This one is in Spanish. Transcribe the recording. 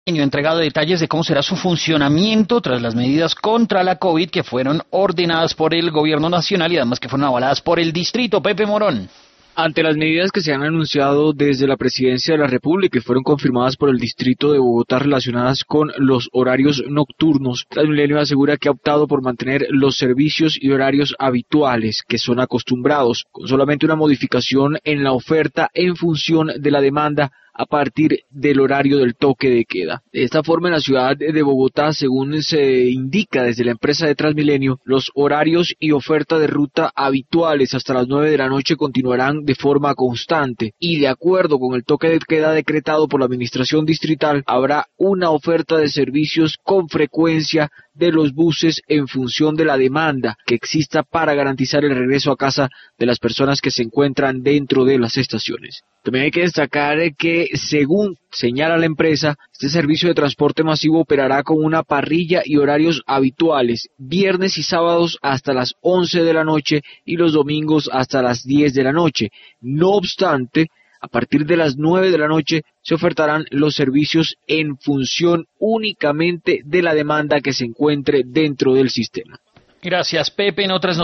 Ha entregado detalles de cómo será su funcionamiento tras las medidas contra la COVID que fueron ordenadas por el gobierno nacional y además que fueron avaladas por el distrito. Pepe Morón. Ante las medidas que se han anunciado desde la Presidencia de la República y fueron confirmadas por el Distrito de Bogotá relacionadas con los horarios nocturnos, Transmilenio asegura que ha optado por mantener los servicios y horarios habituales que son acostumbrados, con solamente una modificación en la oferta en función de la demanda a partir del horario del toque de queda. De esta forma, en la ciudad de Bogotá, según se indica desde la empresa de Transmilenio, los horarios y oferta de ruta habituales hasta las 9 de la noche continuarán de forma constante y de acuerdo con el toque de queda decretado por la administración distrital, habrá una oferta de servicios con frecuencia de los buses en función de la demanda que exista para garantizar el regreso a casa de las personas que se encuentran dentro de las estaciones. También hay que destacar que, según señala la empresa, este servicio de transporte masivo operará con una parrilla y horarios habituales, viernes y sábados hasta las 11 de la noche y los domingos hasta las 10 de la noche. No obstante, a partir de las 9 de la noche se ofertarán los servicios en función únicamente de la demanda que se encuentre dentro del sistema. Gracias, Pepe. En otras